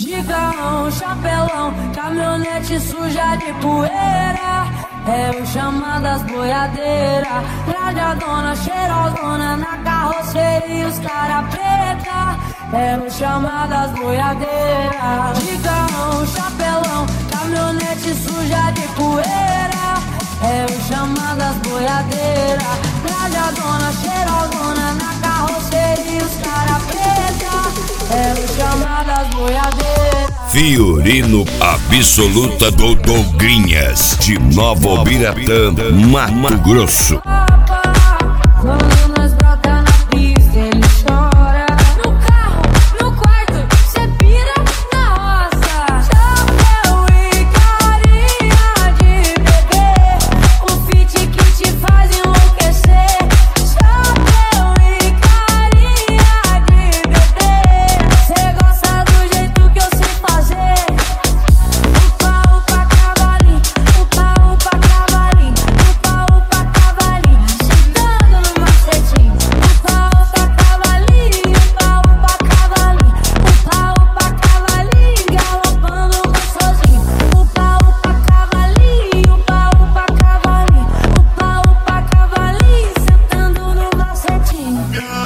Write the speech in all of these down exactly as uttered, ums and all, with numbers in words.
De carrão, chapelão, caminhonete suja de poeira. É o chama das boiadeiras. Rajadona, cheirosona na carroceria e os cara preta. É o chama das boiadeiras. De carrão, chapelão, caminhonete suja de poeira. É o chama das boiadeiras. Rajadona, cheirosona na carroceria e os cara preta. É o chama das boiadeiras. Fiorino Absoluta do Dogrinhas, de Nova Ubiratã, Mato Grosso. Quando nós brota na pista, ele chora. No carro, no quarto, cê pira na roça. Chapéu e carinha de bebê, o fit que te faz enlouquecer. Chapéu e carinha de bebê, cê gosta do jeito que eu sei fazer. Upa, upa, cavalinho, upa, upa, cavalinho, upa, upa, cavalinho, chegando no macetinho. Upa, upa, cavalinho, upa, upa, cavalinho, upa, upa, cavalinho, galopando gostosinho. Upa, upa, cavalinho, upa, upa, cavalinho, upa, upa, cavalinho, sentando no macetinho.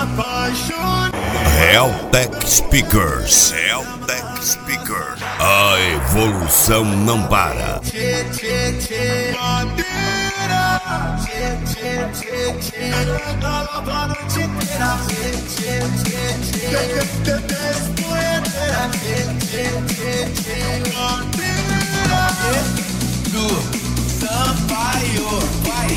Realtek Speakers, Realtek Speakers, a evolução não para. Tchê, tchê, tchê, bandeira. Tchê, tchê, tchê, tchê, galopando a noite inteira. Tchê, tchê, tchê, tchê, despoeira. Tchê, tchê, tchê, tchê, bandeira. Do Sampaio, vai.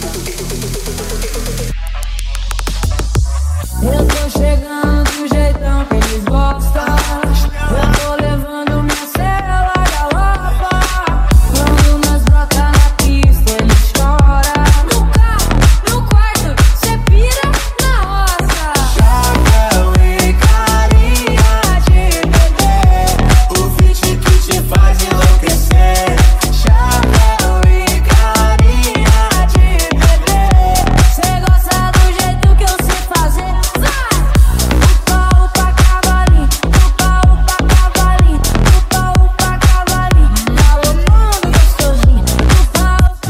Eu tô chegando do jeitão que eles gostam. Eu tô levando minha cela galopa. Quando nós brota na pista, ele chora. No carro, no quarto, cê pira na roça. Chapéu e carinha de bebê, o fit que te faz enlouquecer. Chapéu e carinha de bebê, Cê gosta do jeito que eu sei fazer. Vai! Upa, upa, cavalinho, upa, upa, cavalinho, upa, upa, cavalinho, galopando gostosinho. Upa, upa.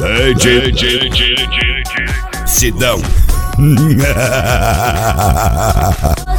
Sidão.